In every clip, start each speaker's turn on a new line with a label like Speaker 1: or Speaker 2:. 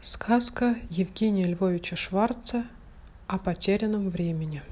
Speaker 1: Сказка Евгения Львовича Шварца о потерянном времени.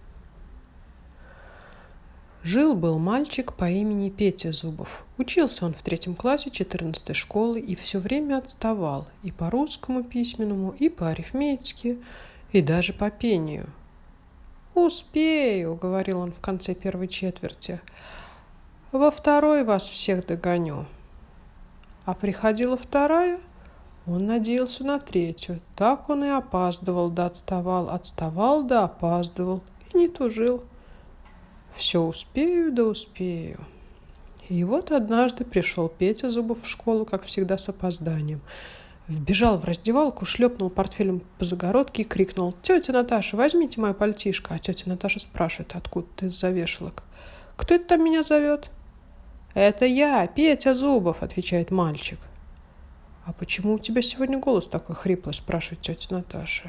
Speaker 1: Жил-был мальчик по имени Петя Зубов. Учился он в 3 классе 14-й школы и все время отставал и по русскому письменному, и по арифметике, и даже по пению. «Успею», — говорил он в конце первой четверти, — «во второй вас всех догоню». А приходила вторая, он надеялся на третью. Так он и опаздывал да отставал да опаздывал и не тужил. Все успею да успею. И вот однажды пришел Петя Зубов в школу, как всегда, с опозданием. Вбежал в раздевалку, шлепнул портфелем по загородке и крикнул: «Тетя Наташа, возьмите мое пальтишко». А тетя Наташа спрашивает: «Откуда-то из-за вешалок». «Кто это там меня зовет?» «Это я, Петя Зубов», — отвечает мальчик. «А почему у тебя сегодня голос такой хриплый?» — спрашивает тетя Наташа.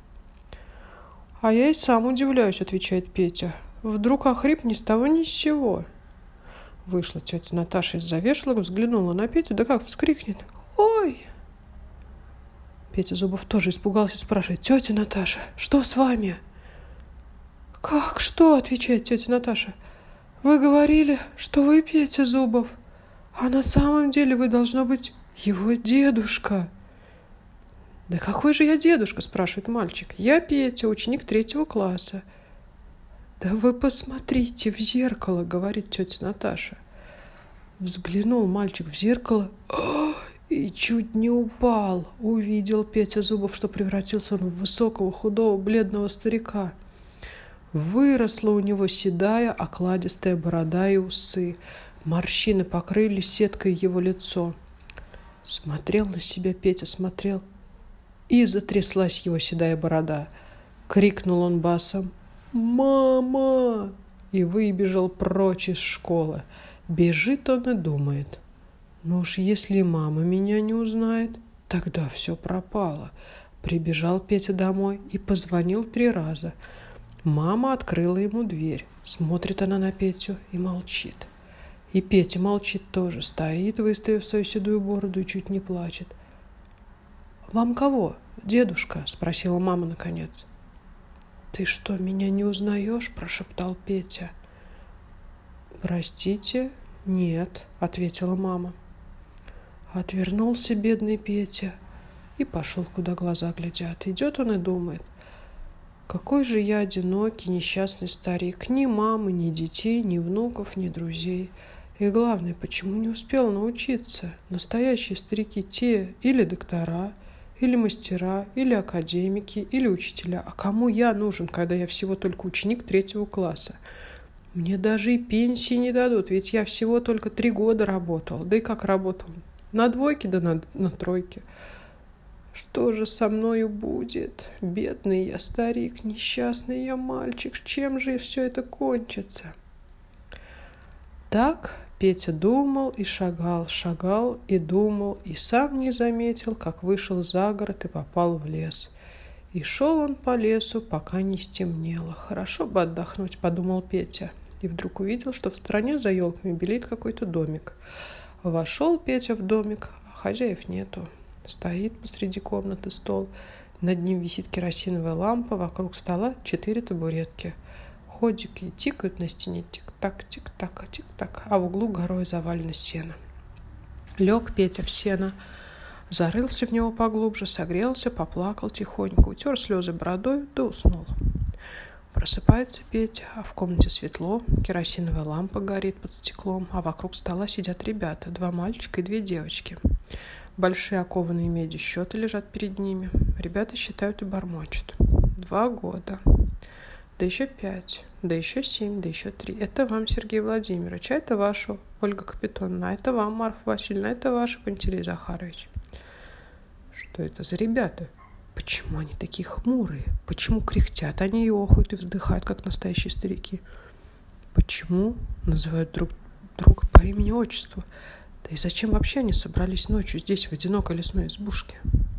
Speaker 1: «А я и сам удивляюсь», — отвечает Петя. «Вдруг охрип ни с того ни с сего». Вышла тетя Наташа из-за вешалок, взглянула на Петю, да как вскрикнет: «Ой!» Петя Зубов тоже испугался и спрашивает: «Тетя Наташа, что с вами?» «Как что?» — отвечает тетя Наташа. «Вы говорили, что вы Петя Зубов, а на самом деле вы, должно быть, его дедушка». «Да какой же я дедушка?» — спрашивает мальчик. «Я Петя, ученик 3 класса». «Да вы посмотрите в зеркало», — говорит тетя Наташа. Взглянул мальчик в зеркало и чуть не упал. Увидел Петя Зубов, что превратился он в высокого, худого, бледного старика. Выросла у него седая, окладистая борода и усы. Морщины покрыли сеткой его лицо. Смотрел на себя Петя, смотрел, и затряслась его седая борода. Крикнул он басом: «Мама!» и выбежал прочь из школы. Бежит он и думает: ну уж если мама меня не узнает, тогда все пропало. Прибежал Петя домой и позвонил 3 раза. Мама открыла ему дверь. Смотрит она на Петю и молчит. И Петя молчит тоже, стоит, выставив свою седую бороду, и чуть не плачет. «Вам кого, дедушка?» — спросила мама наконец. «Ты что, меня не узнаешь?» — прошептал Петя. «Простите, нет», — ответила мама. Отвернулся бедный Петя и пошел, куда глаза глядят. Идет он и думает: какой же я одинокий, несчастный старик. Ни мамы, ни детей, ни внуков, ни друзей. И главное, почему не успел научиться? Настоящие старики те или доктора, или мастера, или академики, или учителя. А кому я нужен, когда я всего только ученик 3 класса? Мне даже и пенсии не дадут, ведь я всего только 3 года работал. Да и как работал? На 2 да на 3. Что же со мною будет? Бедный я старик, несчастный я мальчик. Чем же все это кончится?» Так Петя думал и шагал и думал, и сам не заметил, как вышел за город и попал в лес. И шел он по лесу, пока не стемнело. «Хорошо бы отдохнуть», — подумал Петя. И вдруг увидел, что в стороне за елками белеет какой-то домик. Вошел Петя в домик, а хозяев нету. Стоит посреди комнаты стол. Над ним висит керосиновая лампа, вокруг стола 4 табуретки. Ходики тикают на стене, тик-так, тик-так, тик-так, а в углу горой завалено сено. Лег Петя в сено, зарылся в него поглубже, согрелся, поплакал тихонько, утер слезы бородой, да уснул. Просыпается Петя, а в комнате светло, керосиновая лампа горит под стеклом, а вокруг стола сидят ребята, 2 мальчика и 2 девочки. Большие окованные меди счеты лежат перед ними. Ребята считают и бормочут: 2 года, да еще 5, да еще 7, да еще 3. Это вам, Сергей Владимирович, а это ваша, Ольга Капитоновна, а это вам, Марфа Васильевна, а это ваша, Пантелей Захарович. Что это за ребята? Почему они такие хмурые? Почему кряхтят они и охают и вздыхают, как настоящие старики? Почему называют друг друга по имени-отчеству? Да и зачем вообще они собрались ночью здесь, в одинокой лесной избушке?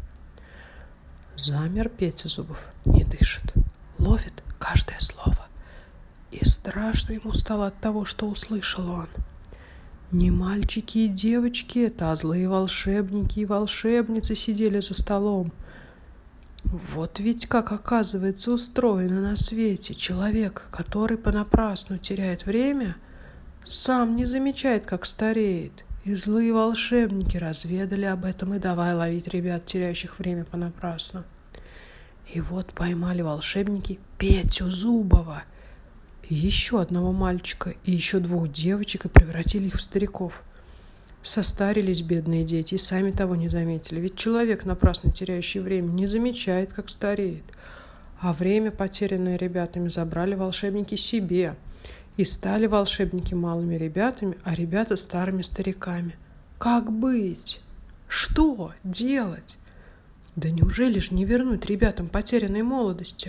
Speaker 1: Замер Петя Зубов, не дышит, ловит каждое слово. И страшно ему стало от того, что услышал он. Не мальчики и девочки это, а злые волшебники и волшебницы сидели за столом. Вот ведь как, оказывается, устроено на свете. Человек, который понапрасну теряет время, сам не замечает, как стареет. И злые волшебники разведали об этом и давай ловить ребят, теряющих время понапрасну. И вот поймали волшебники Петю Зубова, и еще одного мальчика, и еще 2 девочек, и превратили их в стариков. Состарились бедные дети и сами того не заметили. Ведь человек, напрасно теряющий время, не замечает, как стареет. А время, потерянное ребятами, забрали волшебники себе. И стали волшебники малыми ребятами, а ребята старыми стариками. Как быть? Что делать? Да неужели же не вернуть ребятам потерянной молодости?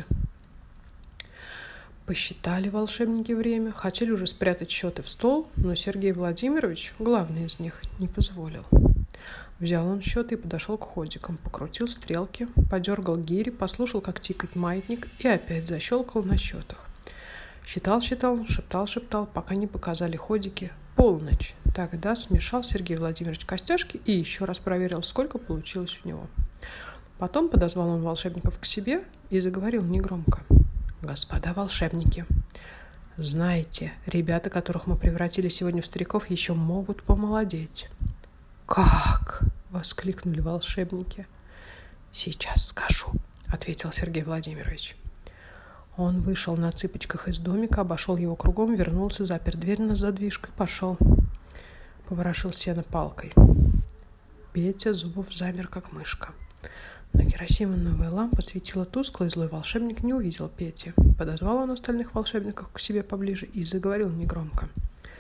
Speaker 1: Посчитали волшебники время, хотели уже спрятать счеты в стол, но Сергей Владимирович, главный из них, не позволил. Взял он счеты и подошел к ходикам, покрутил стрелки, подергал гири, послушал, как тикает маятник, и опять защелкал на счетах. Считал, шептал, пока не показали ходики полночь. Тогда смешал Сергей Владимирович костяшки и еще раз проверил, сколько получилось у него. Потом подозвал он волшебников к себе и заговорил негромко. «Господа волшебники, знаете, ребята, которых мы превратили сегодня в стариков, еще могут помолодеть». «Как?» — воскликнули волшебники. «Сейчас скажу», — ответил Сергей Владимирович. Он вышел на цыпочках из домика, обошел его кругом, вернулся, запер дверь на задвижку и пошел. Поворошил сено палкой. Петя Зубов замер, как мышка. Но керосиновая лампа светила тускло, и злой волшебник не увидел Пети. Подозвал он остальных волшебников к себе поближе и заговорил негромко.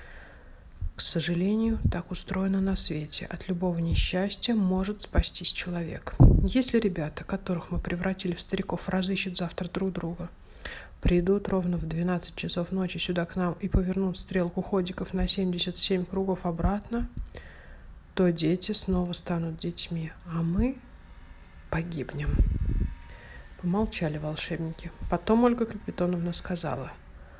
Speaker 1: «К сожалению, так устроено на свете. От любого несчастья может спастись человек. Если ребята, которых мы превратили в стариков, разыщут завтра друг друга, придут ровно в 12 часов ночи сюда к нам и повернут стрелку ходиков на 77 кругов обратно, то дети снова станут детьми, а мы погибнем». Помолчали волшебники. Потом Ольга Капитоновна сказала: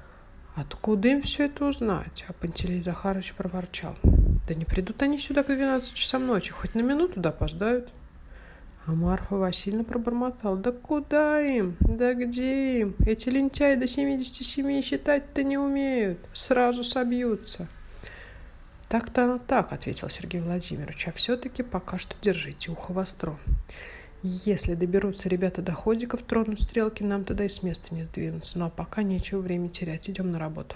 Speaker 1: «Откуда им все это узнать?» А Пантелей Захарович проворчал: «Да не придут они сюда к 12 часам ночи, хоть на минуту да опоздают». А Марфа Васильевна пробормотала: «Да куда им? Да где им? Эти лентяи до 77 считать-то не умеют, сразу собьются». «Так-то оно так», — ответил Сергей Владимирович, «а все-таки пока что держите ухо востро. Если доберутся ребята до ходиков, тронут стрелки, нам тогда и с места не сдвинуться. Ну а пока нечего время терять, идем на работу».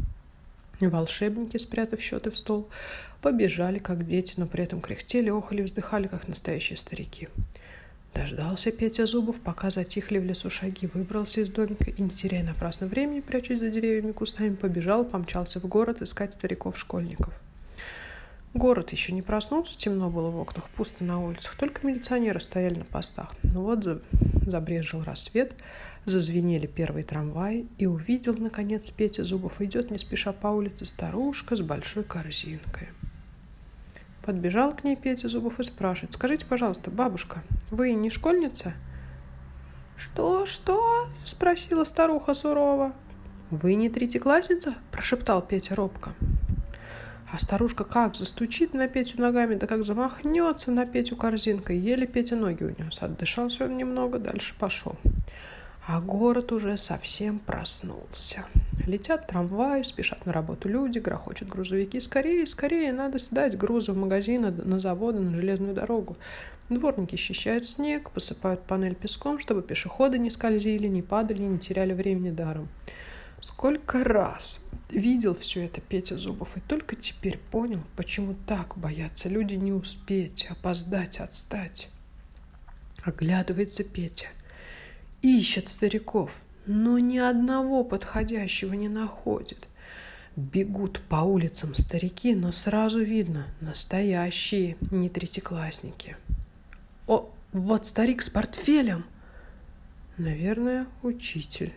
Speaker 1: Волшебники, спрятав счеты в стол, побежали, как дети, но при этом кряхтели, охали, вздыхали, как настоящие старики. Дождался Петя Зубов, пока затихли в лесу шаги, выбрался из домика и, не теряя напрасно времени, прячась за деревьями и кустами, помчался в город искать стариков-школьников. Город еще не проснулся, темно было в окнах, пусто на улицах, только милиционеры стояли на постах. Но вот забрезжил рассвет, зазвенели первые трамваи, и увидел, наконец, Петя Зубов. Идет не спеша по улице старушка с большой корзинкой. Подбежал к ней Петя Зубов и спрашивает: «Скажите, пожалуйста, бабушка, вы не школьница?» «Что?» — спросила старуха сурово. «Вы не третьеклассница?» — прошептал Петя робко. А старушка как застучит на Петю ногами, да как замахнется на Петю корзинкой. Еле Петя ноги унес. Отдышался он немного, дальше пошел. А город уже совсем проснулся. Летят трамваи, спешат на работу люди, грохочут грузовики. Скорее, скорее, надо сдать грузы в магазины, на заводы, на железную дорогу. Дворники счищают снег, посыпают панель песком, чтобы пешеходы не скользили, не падали, не теряли времени даром. Сколько раз видел все это Петя Зубов, и только теперь понял, почему так боятся люди не успеть, опоздать, отстать. Оглядывается Петя, ищет стариков, но ни одного подходящего не находит. Бегут по улицам старики, но сразу видно — настоящие, не третьеклассники. О, вот старик с портфелем! Наверное, учитель.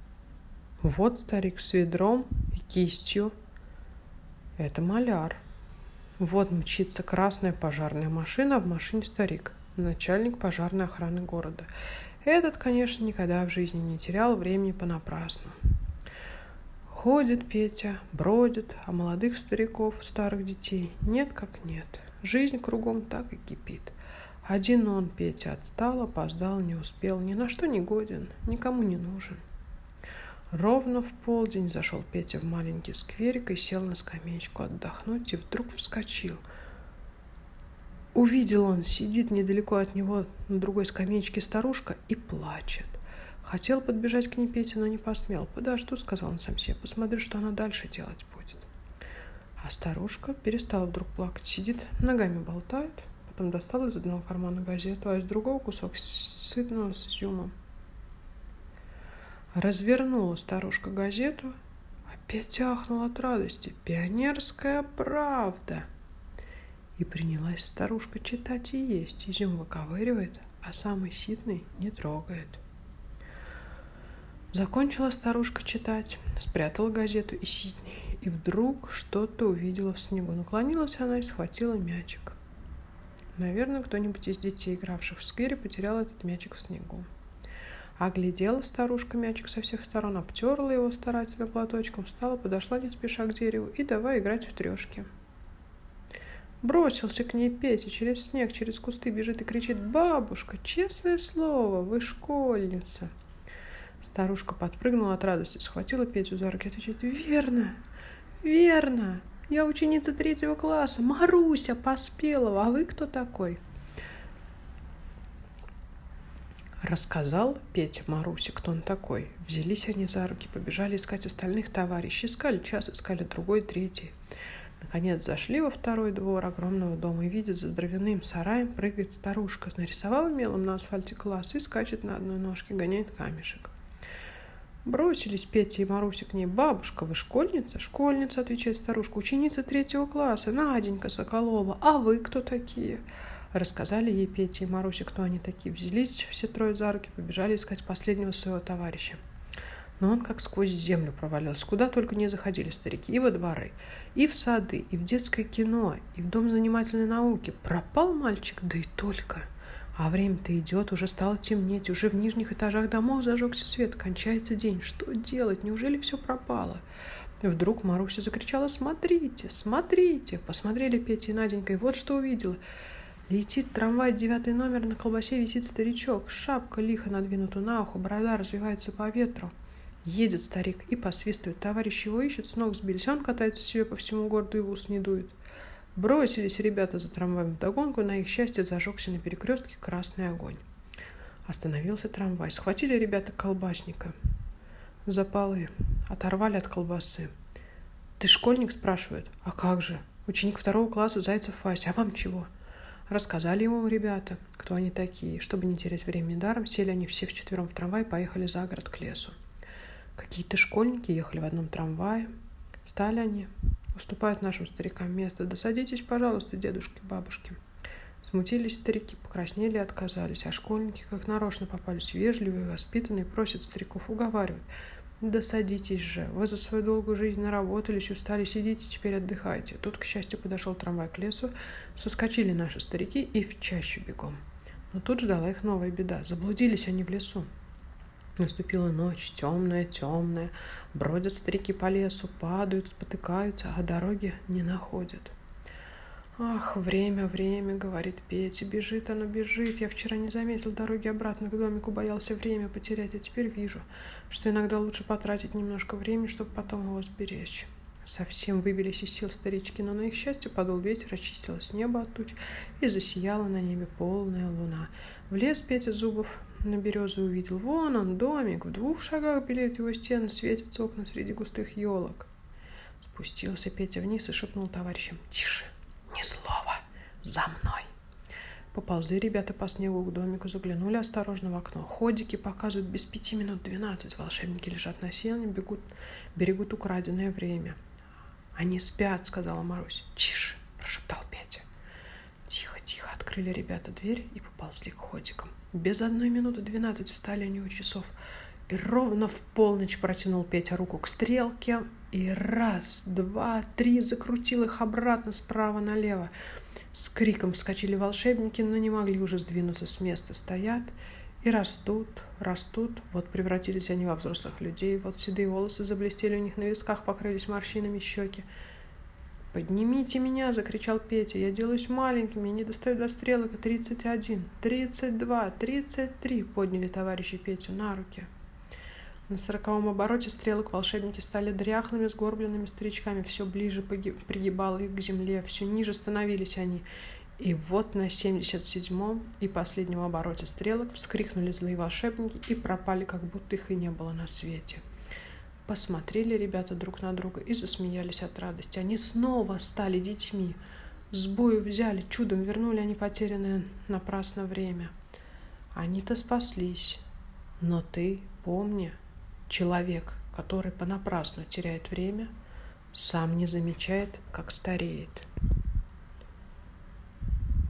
Speaker 1: Вот старик с ведром и кистью. Это маляр. Вот мчится красная пожарная машина, а в машине старик, начальник пожарной охраны города. Этот, конечно, никогда в жизни не терял времени понапрасну. Ходит Петя, бродит, а молодых стариков, старых детей нет как нет. Жизнь кругом так и кипит. Один он, Петя, отстал, опоздал, не успел, ни на что не годен, никому не нужен. Ровно в полдень зашел Петя в маленький скверик и сел на скамеечку отдохнуть, и вдруг вскочил. Увидел он, сидит недалеко от него на другой скамеечке старушка и плачет. Хотел подбежать к ней Петя, но не посмел. «Подожду», — сказал он сам себе, — «посмотрю, что она дальше делать будет». А старушка перестала вдруг плакать, сидит, ногами болтает, потом достала из одного кармана газету, а из другого кусок сытного с изюмом. Развернула старушка газету, а Петя ахнул от радости. «Пионерская правда!» И принялась старушка читать и есть. Изюм выковыривает, а самый ситный не трогает. Закончила старушка читать, спрятала газету и ситный, и вдруг что-то увидела в снегу. Наклонилась она и схватила мячик. Наверное, кто-нибудь из детей, игравших в сквере, потерял этот мячик в снегу. Оглядела старушка мячик со всех сторон, обтерла его старательно платочком, встала, подошла не спеша к дереву и давай играть в трешки. Бросился к ней Петя, через снег, через кусты бежит и кричит: «Бабушка, честное слово, вы школьница!» Старушка подпрыгнула от радости, схватила Петю за руки и отвечает: «Верно, верно, я ученица 3 класса, Маруся Поспелова, а вы кто такой?» Рассказал Петя Марусе, кто он такой. Взялись они за руки, побежали искать остальных товарищей. Искали час, искали другой, третий. Наконец зашли во второй двор огромного дома и видят, за дровяным сараем прыгает старушка. Нарисовала мелом на асфальте класс и скачет на одной ножке, гоняет камешек. Бросились Петя и Маруся к ней. «Бабушка, вы школьница?» «Школьница», — отвечает старушка, — «ученица 3 класса, Наденька Соколова. А вы кто такие?» Рассказали ей Петя и Маруся, кто они такие. Взялись все трое за руки, побежали искать последнего своего товарища. Но он как сквозь землю провалился. Куда только не заходили старики. И во дворы, и в сады, и в детское кино, и в дом занимательной науки. Пропал мальчик, да и только. А время-то идет, уже стало темнеть, уже в нижних этажах домов зажегся свет, кончается день. Что делать? Неужели все пропало? И вдруг Маруся закричала: «Смотрите, смотрите!» Посмотрели Петя и Наденька, и вот что увидела. Летит трамвай 9 номер, на колбасе висит старичок, шапка лихо надвинута на ухо, борода развивается по ветру. Едет старик и посвистывает. Товарищ его ищет, с ног сбились, он катается себе по всему городу и в ус не дует. Бросились ребята за трамваем вдогонку, на их счастье зажегся на перекрестке красный огонь. Остановился трамвай. Схватили ребята колбасника за полы, оторвали от колбасы. «Ты школьник?» — спрашивают. «А как же? Ученик 2 класса Зайцев Вася. А вам чего?» Рассказали ему ребята, кто они такие. Чтобы не терять времени даром, сели они все вчетвером в трамвай и поехали за город к лесу. Какие-то школьники ехали в одном трамвае. Встали они, уступают нашим старикам место. «Да садитесь, пожалуйста, дедушки, бабушки». Смутились старики, покраснели и отказались. А школьники, как нарочно, попались вежливые, воспитанные, просят стариков, уговаривают: «Да садитесь же, вы за свою долгую жизнь наработались, устали, сидите, теперь отдыхайте». Тут, к счастью, подошел трамвай к лесу, соскочили наши старики и в чащу бегом. Но тут ждала их новая беда. Заблудились они в лесу. Наступила ночь, темная, бродят старики по лесу, падают, спотыкаются, а дороги не находят. «Ах, время, время», — говорит Петя, — «бежит оно, бежит. Я вчера не заметил дороги обратно к домику, боялся время потерять, а теперь вижу, что иногда лучше потратить немножко времени, чтобы потом его сберечь». Совсем выбились из сил старички, но на их счастье подул ветер, очистилось небо от туч, и засияла на небе полная луна. Влез Петя Зубов на березу, увидел. Вон он, домик, в 2 шагах белеют его стены, светятся окна среди густых елок. Спустился Петя вниз и шепнул товарищам: «Тише! Ни слова! За мной!» Поползли ребята по снегу к домику, заглянули осторожно в окно. Ходики показывают без 5 минут 12. Волшебники лежат на сене, берегут украденное время. «Они спят», — сказала Маруся. «Тише!» — прошептал Петя. Тихо открыли ребята дверь и поползли к ходикам. Без 1 минуты 12 встали они у часов. И ровно в полночь протянул Петя руку к стрелке, и 1, 2, 3 закрутил их обратно справа налево. С криком вскочили волшебники, но не могли уже сдвинуться с места. Стоят И растут, растут. Вот превратились они во взрослых людей. Вот седые волосы заблестели у них на висках, покрылись морщинами щеки. «Поднимите меня!» – закричал Петя. «Я делаюсь маленьким, я не достаю до стрелок. 31, 32, 33!» – подняли товарищи Петю на руки. На 40-м обороте стрелок волшебники стали дряхлыми, сгорбленными старичками. Все ближе пригибало их к земле, все ниже становились они. И вот на 77-м и последнем обороте стрелок вскрикнули злые волшебники и пропали, как будто их и не было на свете. Посмотрели ребята друг на друга и засмеялись от радости. Они снова стали детьми. С бою взяли, чудом вернули они потерянное напрасно время. Они-то спаслись. Но ты помни, человек, который понапрасну теряет время, сам не замечает, как стареет.